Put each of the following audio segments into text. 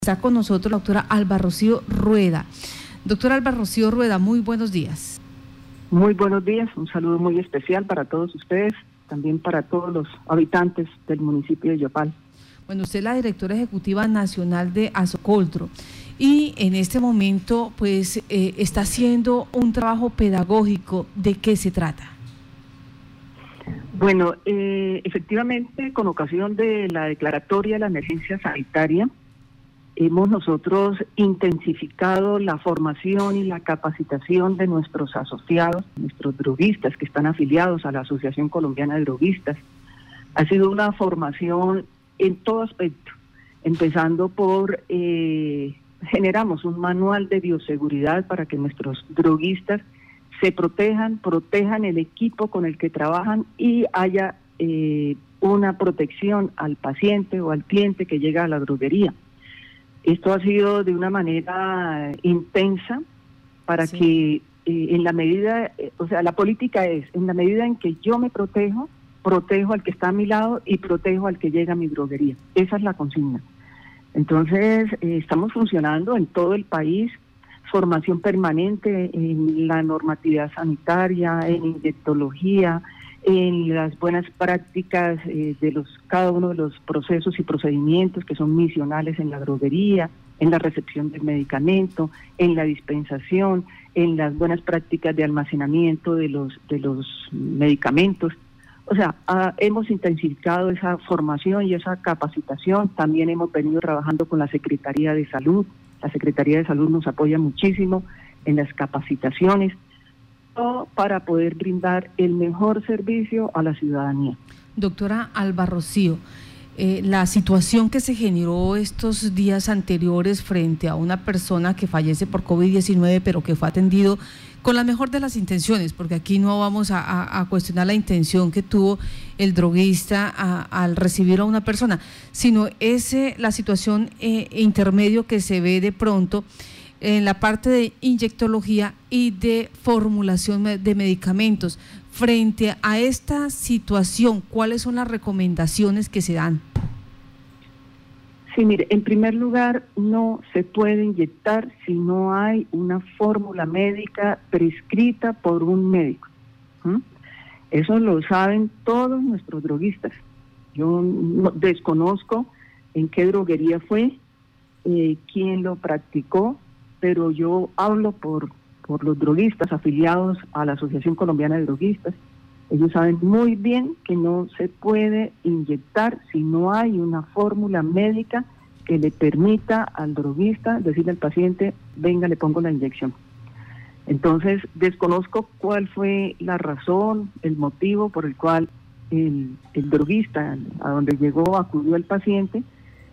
Está con nosotros la doctora Alba Rocío Rueda. Doctora Alba Rocío Rueda, muy buenos días. Muy buenos días, un saludo muy especial para todos ustedes, también para todos los habitantes del municipio de Yopal. Bueno, usted es la directora ejecutiva nacional de Asocoldro y en este momento pues está haciendo un trabajo pedagógico. ¿De qué se trata? Bueno, efectivamente, con ocasión de la declaratoria de la emergencia sanitaria, hemos nosotros intensificado la formación y la capacitación de nuestros asociados, nuestros droguistas que están afiliados a la Asociación Colombiana de Droguistas. Ha sido una formación en todo aspecto, empezando por generamos un manual de bioseguridad para que nuestros droguistas se protejan el equipo con el que trabajan y haya una protección al paciente o al cliente que llega a la droguería. Esto ha sido de una manera intensa para que en la medida, la política es, en la medida en que yo me protejo al que está a mi lado y protejo al que llega a mi droguería. Esa es la consigna. Entonces, estamos funcionando en todo el país, formación permanente en la normatividad sanitaria, en inyectología, en las buenas prácticas de cada uno de los procesos y procedimientos que son misionales en la droguería, en la recepción del medicamento, en la dispensación, en las buenas prácticas de almacenamiento de los medicamentos. O sea, hemos intensificado esa formación y esa capacitación. También hemos venido trabajando con la Secretaría de Salud. La Secretaría de Salud nos apoya muchísimo en las capacitaciones, para poder brindar el mejor servicio a la ciudadanía. Doctora Alba Rocío, la situación que se generó estos días anteriores frente a una persona que fallece por COVID-19, pero que fue atendido con la mejor de las intenciones, porque aquí no vamos a cuestionar la intención que tuvo el droguista al recibir a una persona, sino la situación intermedio que se ve de pronto en la parte de inyectología y de formulación de medicamentos. Frente a esta situación, ¿cuáles son las recomendaciones que se dan? Sí, mire, en primer lugar, no se puede inyectar si no hay una fórmula médica prescrita por un médico. Eso lo saben todos nuestros droguistas. Yo desconozco en qué droguería fue, quién lo practicó, pero yo hablo por los droguistas afiliados a la Asociación Colombiana de Droguistas. Ellos saben muy bien que no se puede inyectar si no hay una fórmula médica que le permita al droguista decirle al paciente, venga, le pongo la inyección. Entonces, desconozco cuál fue la razón, el motivo por el cual el droguista, a donde acudió el paciente,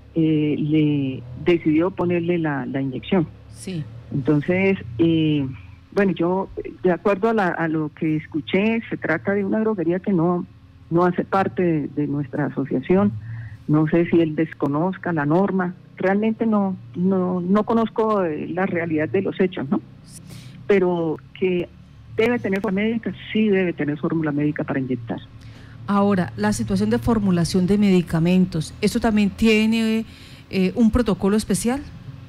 le decidió ponerle la inyección. Sí. Entonces, bueno, yo, de acuerdo a lo que escuché, se trata de una droguería que no hace parte de nuestra asociación. No sé si él desconozca la norma. Realmente no conozco la realidad de los hechos, ¿no? Pero que debe tener fórmula médica, sí debe tener fórmula médica para inyectar. Ahora, la situación de formulación de medicamentos, ¿eso también tiene un protocolo especial?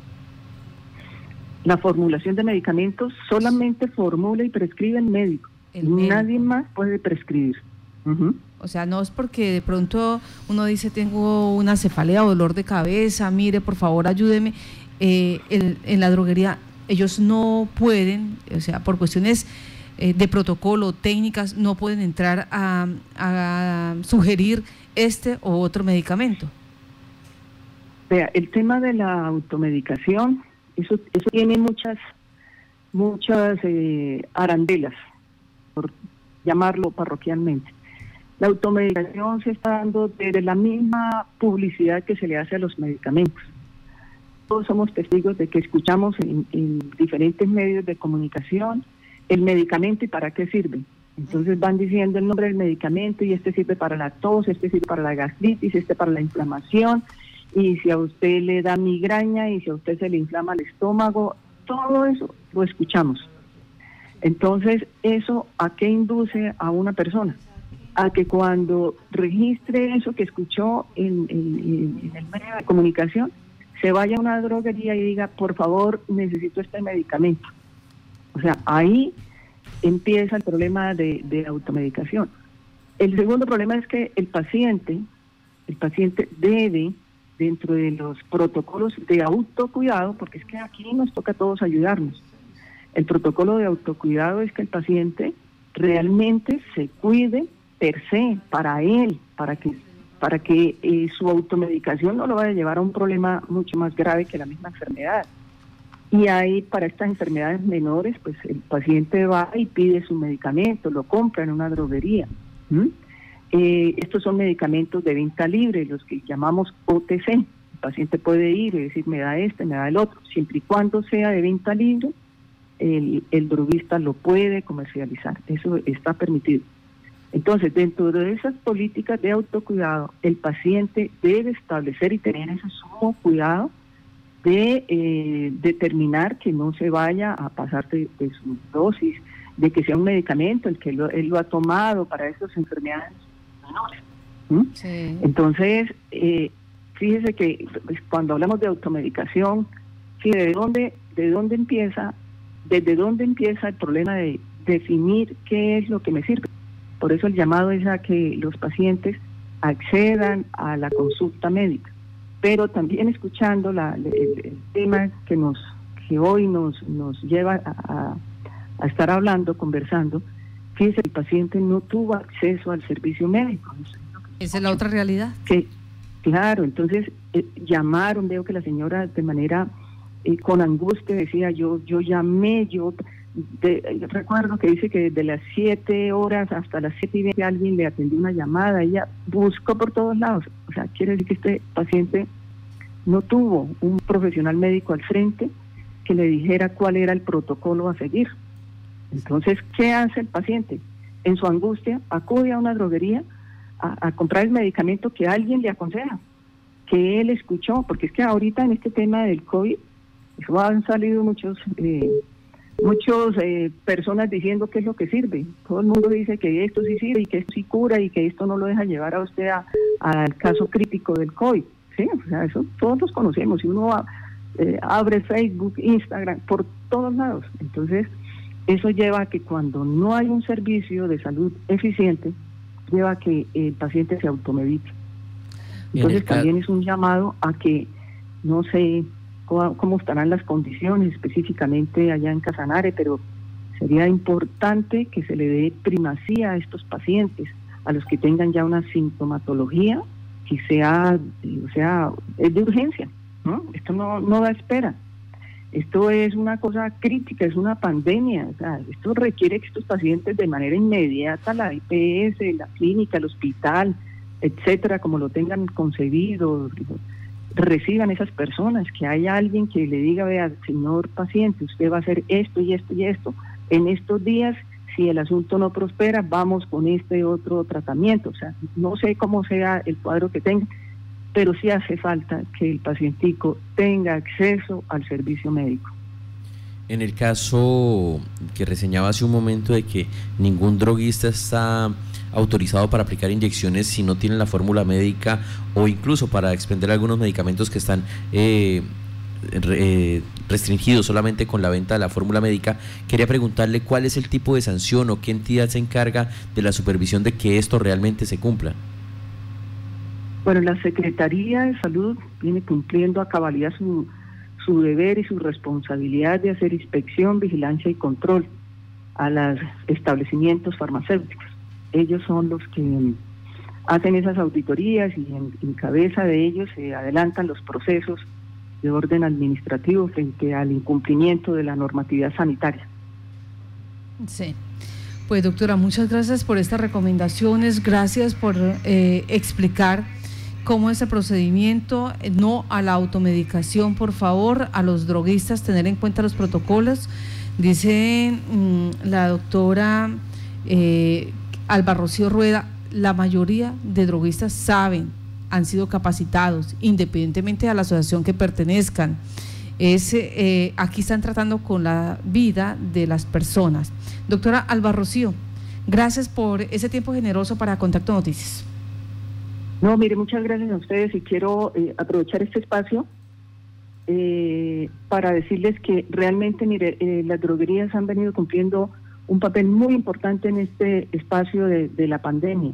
La formulación de medicamentos solamente formula y prescribe el médico. Nadie más puede prescribir. O sea, no es porque de pronto uno dice tengo una cefalea o dolor de cabeza, mire, por favor ayúdeme. En la droguería ellos no pueden, o sea, por cuestiones de protocolo, técnicas, no pueden entrar a sugerir este o otro medicamento. Vea, el tema de la automedicación, eso tiene muchas arandelas, por llamarlo parroquialmente. La automedicación se está dando desde la misma publicidad que se le hace a los medicamentos. Todos somos testigos de que escuchamos en diferentes medios de comunicación el medicamento y para qué sirve. Entonces van diciendo el nombre del medicamento y este sirve para la tos, este sirve para la gastritis, este para la inflamación, y si a usted le da migraña y si a usted se le inflama el estómago, todo eso lo escuchamos. Entonces, ¿eso a qué induce a una persona? A que cuando registre eso que escuchó en el medio de comunicación, se vaya a una droguería y diga, por favor, necesito este medicamento. O sea, ahí empieza el problema de automedicación. El segundo problema es que el paciente debe, dentro de los protocolos de autocuidado, porque es que aquí nos toca a todos ayudarnos. El protocolo de autocuidado es que el paciente realmente se cuide per se, para él, para que su automedicación no lo vaya a llevar a un problema mucho más grave que la misma enfermedad. Y ahí, para estas enfermedades menores, pues el paciente va y pide su medicamento, lo compra en una droguería. Estos son medicamentos de venta libre, los que llamamos OTC. El paciente puede ir y decir, me da este, me da el otro. Siempre y cuando sea de venta libre, el droguista lo puede comercializar. Eso está permitido. Entonces, dentro de esas políticas de autocuidado, el paciente debe establecer y tener ese sumo cuidado de determinar que no se vaya a pasar de su dosis, de que sea un medicamento el que él lo ha tomado para esas enfermedades menores. Sí. Entonces, fíjese que cuando hablamos de automedicación, sí, ¿desde dónde empieza el problema de definir qué es lo que me sirve? Por eso el llamado es a que los pacientes accedan a la consulta médica, pero también escuchando el tema que hoy nos lleva a estar hablando, conversando. Fíjese, el paciente no tuvo acceso al servicio médico. Esa es la otra realidad. Que, claro, entonces llamaron, veo que la señora de manera con angustia decía, yo llamé, recuerdo que dice que desde las 7 horas hasta las 7:20 alguien le atendió una llamada, ella buscó por todos lados. O sea, quiere decir que este paciente no tuvo un profesional médico al frente que le dijera cuál era el protocolo a seguir. Entonces, ¿qué hace el paciente? En su angustia, acude a una droguería a comprar el medicamento que alguien le aconseja, que él escuchó, porque es que ahorita en este tema del COVID, eso han salido muchos personas diciendo qué es lo que sirve. Todo el mundo dice que esto sí sirve y que esto sí cura y que esto no lo deja llevar a usted al caso crítico del COVID. Sí, o sea, eso todos los conocemos. Si uno abre Facebook, Instagram, por todos lados. Entonces, eso lleva a que cuando no hay un servicio de salud eficiente, lleva a que el paciente se automedique. Entonces, también es un llamado a que, no sé cómo estarán las condiciones específicamente allá en Casanare, pero sería importante que se le dé primacía a estos pacientes, a los que tengan ya una sintomatología que sea es de urgencia, ¿no? Esto no da espera. Esto es una cosa crítica, es una pandemia. O sea, esto requiere que estos pacientes de manera inmediata, la IPS, la clínica, el hospital, etcétera, como lo tengan concebido, reciban esas personas, que haya alguien que le diga, vea, señor paciente, usted va a hacer esto y esto y esto. En estos días, si el asunto no prospera, vamos con este otro tratamiento. O sea, no sé cómo sea el cuadro que tenga, pero sí hace falta que el pacientico tenga acceso al servicio médico. En el caso que reseñaba hace un momento de que ningún droguista está autorizado para aplicar inyecciones si no tiene la fórmula médica, o incluso para expender algunos medicamentos que están restringidos solamente con la venta de la fórmula médica, quería preguntarle cuál es el tipo de sanción o qué entidad se encarga de la supervisión de que esto realmente se cumpla. Bueno, la Secretaría de Salud viene cumpliendo a cabalidad su deber y su responsabilidad de hacer inspección, vigilancia y control a los establecimientos farmacéuticos. Ellos son los que hacen esas auditorías y en cabeza de ellos se adelantan los procesos de orden administrativo frente al incumplimiento de la normatividad sanitaria. Sí. Pues doctora, muchas gracias por estas recomendaciones, gracias por explicar cómo es el procedimiento, no a la automedicación, por favor, a los droguistas tener en cuenta los protocolos. Dice la doctora Alba Rocío Rueda, la mayoría de droguistas saben, han sido capacitados, independientemente de la asociación que pertenezcan. Aquí están tratando con la vida de las personas. Doctora Alba Rocío, gracias por ese tiempo generoso para Contacto Noticias. No, mire, muchas gracias a ustedes y quiero aprovechar este espacio para decirles que realmente, mire, las droguerías han venido cumpliendo un papel muy importante en este espacio de la pandemia.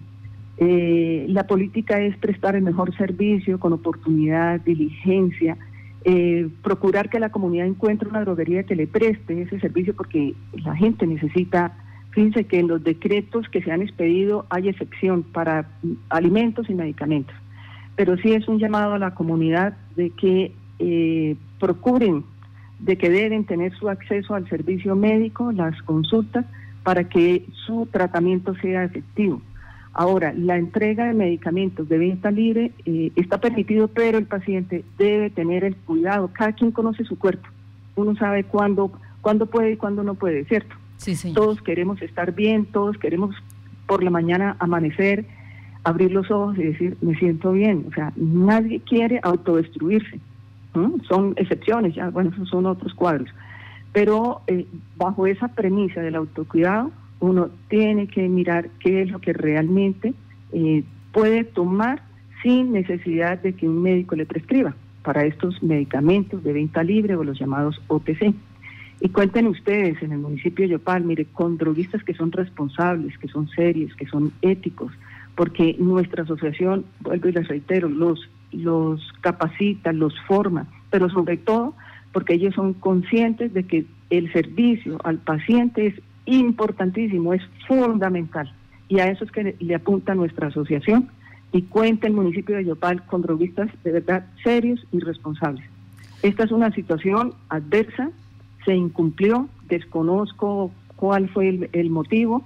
La política es prestar el mejor servicio con oportunidad, diligencia, procurar que la comunidad encuentre una droguería que le preste ese servicio, porque la gente necesita. Fíjense que en los decretos que se han expedido hay excepción para alimentos y medicamentos, pero sí es un llamado a la comunidad de que procuren, de que deben tener su acceso al servicio médico, las consultas, para que su tratamiento sea efectivo. Ahora, la entrega de medicamentos de venta libre está permitido, pero el paciente debe tener el cuidado. Cada quien conoce su cuerpo. Uno sabe cuándo puede y cuándo no puede, ¿cierto? Sí, señor. Todos queremos estar bien, todos queremos por la mañana amanecer, abrir los ojos y decir, me siento bien. O sea, nadie quiere autodestruirse. Son excepciones, ya, bueno, esos son otros cuadros. Pero bajo esa premisa del autocuidado, uno tiene que mirar qué es lo que realmente puede tomar sin necesidad de que un médico le prescriba para estos medicamentos de venta libre o los llamados OTC. Y cuenten ustedes en el municipio de Yopal, mire, con droguistas que son responsables, que son serios, que son éticos, porque nuestra asociación, vuelvo y les reitero, los capacita, los forma, pero sobre todo porque ellos son conscientes de que el servicio al paciente es importantísimo, es fundamental, y a eso es que le apunta nuestra asociación, y cuenta el municipio de Yopal con droguistas de verdad serios y responsables. Esta es una situación adversa, se incumplió, desconozco cuál fue el motivo,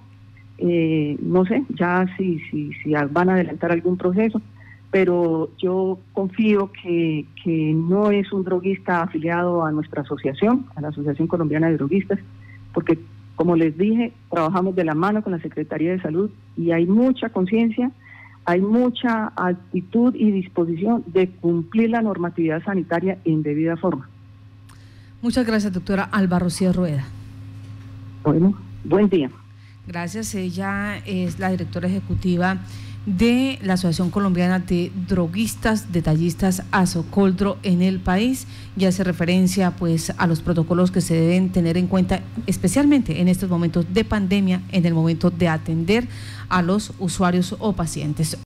no sé, ya si van a adelantar algún proceso, pero yo confío que no es un droguista afiliado a nuestra asociación, a la Asociación Colombiana de Droguistas, porque como les dije, trabajamos de la mano con la Secretaría de Salud y hay mucha conciencia, hay mucha actitud y disposición de cumplir la normatividad sanitaria en debida forma. Muchas gracias, doctora Alba Rocío Rueda. Bueno, buen día. Gracias. Ella es la directora ejecutiva de la Asociación Colombiana de Droguistas, Detallistas, Asocoldro en el país, y hace referencia pues a los protocolos que se deben tener en cuenta, especialmente en estos momentos de pandemia, en el momento de atender a los usuarios o pacientes.